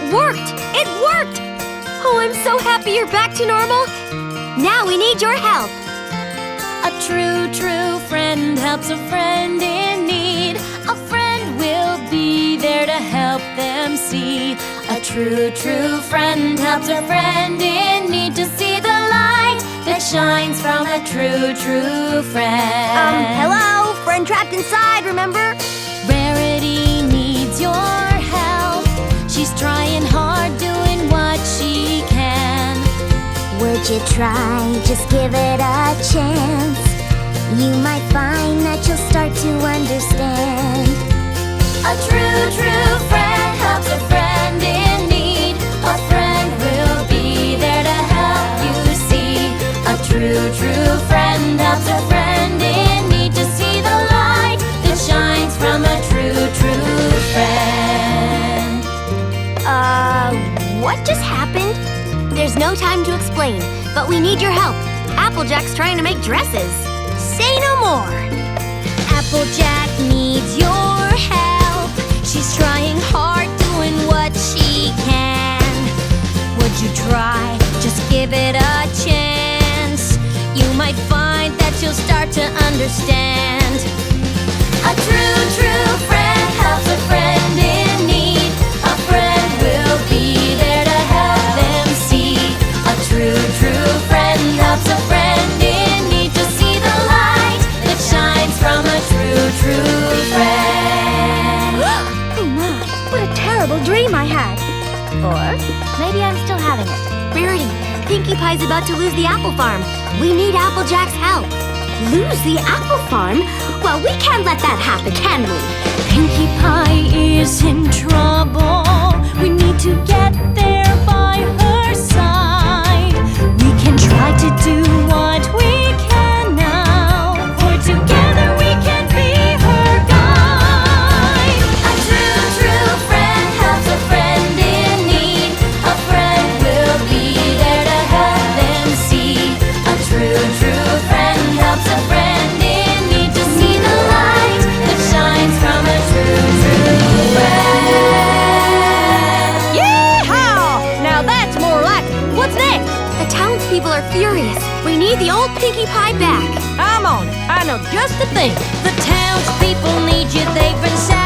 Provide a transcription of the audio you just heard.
worked! It worked! Oh, I'm so happy you're back to normal. Now we need your help. A true friend helps a friend in need. A friend will be there to help them see. A true friend helps a friend in need to see the light that shines from a true friend. Hello? Friend trapped inside, remember? Rarity needs your help. She's trying hard, doing what she can. Would you try? Just give it a chance. You might find that you'll start to understand. A true friend helps a friend in need. A friend will be there to help you see. A true friend helps a friend in need to see the light that shines from a true friend. What just happened? There's no time to explain, but we need your help. Applejack's trying to make dresses. Say no more. Applejack needs your help. She's trying hard, doing what she can. Would you try? Just give it a chance. You might find that you'll start to understand. A true friend helps a friend in need. A friend will be there to help them see. A true friend helps a friend in need to see the light that shines from a true friend. Oh my, what a terrible dream I had. Or maybe I'm still having it. Rarity, Pinkie Pie's about to lose the apple farm. We need Applejack's help. Lose the apple farm? Well, we can't let that happen, can we? Pinkie Pie is in trouble. We need to get there by her side. We can try to do what we can now, for together we can be her guide. A true friend helps a friend in need. A friend will be there to help them see. A true friend helps a friend in need to see the light that shines from a true friend. Yeehaw! Now that's more like it. What's next? The townspeople are furious. We need the old Pinkie Pie back. I'm on it. I know just the thing. The townspeople need you. They've been sad.